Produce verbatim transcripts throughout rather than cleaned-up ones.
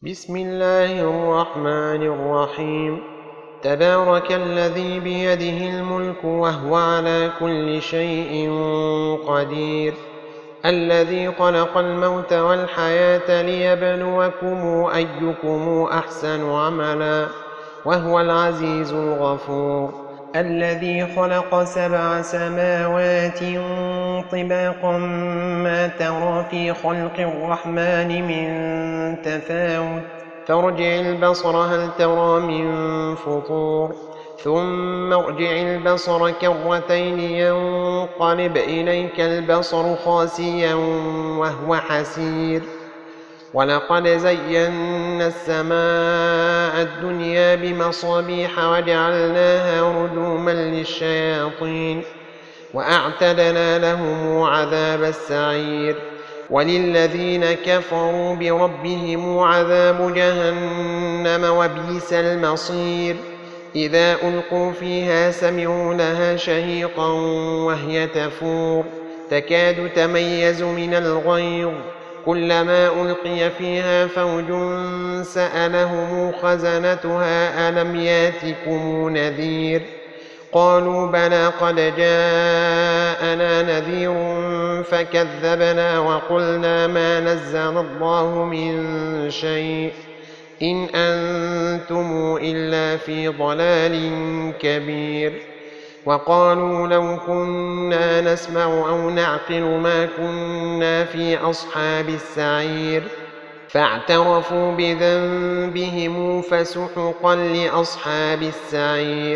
بسم الله الرحمن الرحيم. تبارك الذي بيده الملك وهو على كل شيء قدير، الذي خلق الموت والحياة ليبلوكم أيكم أحسن عملا وهو العزيز الغفور، الذي خلق سبع سماوات طباقا ما ترى في خلق الرحمن من تفاوت فارجع البصر هل ترى من فطور ثم ارجع البصر كرتين ينقلب إليك البصر خاسئا وهو حسير. ولقد زينا السماء الدنيا بمصابيح وجعلناها رجوما للشياطين وأعتدنا لهم عذاب السعير. وللذين كفروا بربهم عذاب جهنم وبئس المصير. إذا ألقوا فيها سمعوا لها شهيقا وهي تفور تكاد تميز من الغيظ، كلما ألقي فيها فوج سألهم خزنتها ألم ياتكم نذير؟ قالوا بلى قد جاءنا نذير فكذبنا وقلنا ما نزل الله من شيء إن أنتم إلا في ضلال كبير. وقالوا لو كنا نسمع أو نعقل ما كنا في أصحاب السعير، فاعترفوا بذنبهم فسحقا لأصحاب السعير.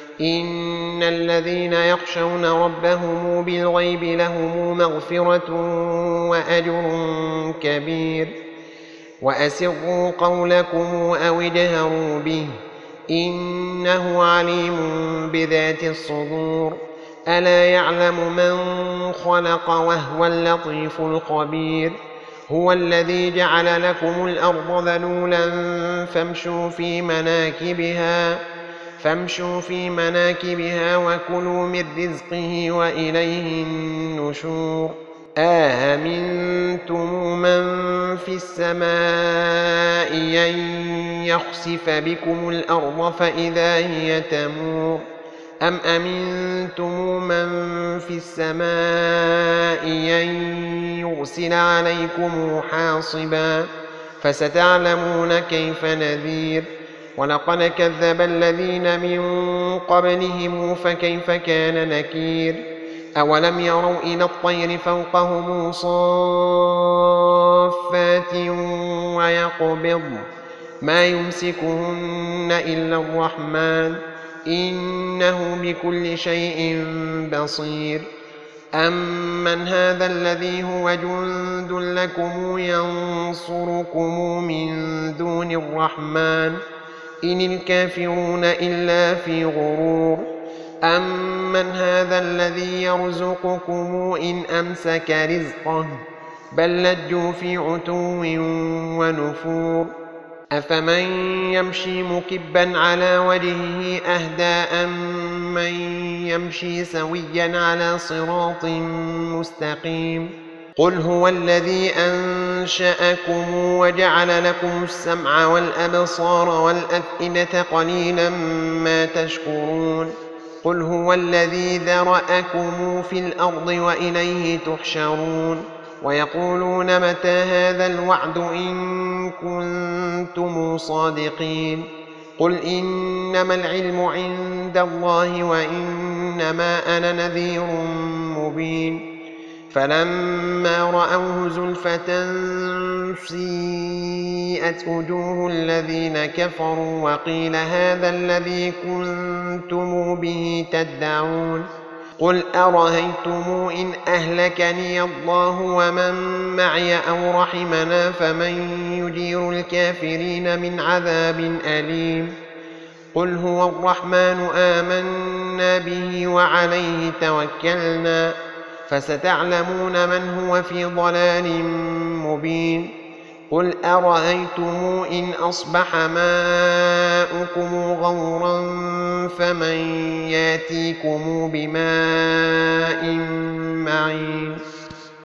إن الذين يخشون ربهم بالغيب لهم مغفرة وأجر كبير. وأسروا قولكم أو اجهروا به إنه عليم بذات الصدور. ألا يعلم من خلق وهو اللطيف الخبير. هو الذي جعل لكم الأرض ذلولا فامشوا في مناكبها فامشوا في مناكبها وكلوا من رزقه وإليه النشور. آمنتم من في السماء أن يخسف بكم الأرض فإذا هي تمور أم أمنتم من في السماء أن يرسل عليكم حاصبا فستعلمون كيف نذير. ولقد كذب الذين من قبلهم فكيف كان نكير. أولم يروا إلى الطير فوقهم صافات ويقبضن ما يمسكهن إلا الرحمن إنه بكل شيء بصير. أمن هذا الذي هو جند لكم ينصركم من دون الرحمن إن الكافرون إلا في غرور. أمن هذا الذي يرزقكم إن أمسك رزقه بل لجوا في عتو ونفور. أفمن يمشي مكبا على وجهه أهدى أمن يمشي سويا على صراط مستقيم. قل هو الذي أنشأكم وجعل لكم السمع والأبصار والأفئدة قليلا ما تشكرون. قل هو الذي ذرأكم في الأرض وإليه تحشرون. ويقولون متى هذا الوعد إن كنتم صادقين. قل إنما العلم عند الله وإنما أنا نذير مبين. فلما رأوه زلفة سيئت وجوه الذين كفروا وقيل هذا الذي كنتم به تدعون. قل أرأيتم إن أهلكني الله ومن معي أو رحمنا فمن يجير الكافرين من عذاب أليم. قل هو الرحمن آمنا به وعليه توكلنا فستعلمون من هو في ضلال مبين. قل أرأيتم إن أصبح ماؤكم غورا فمن ياتيكم بماء معين.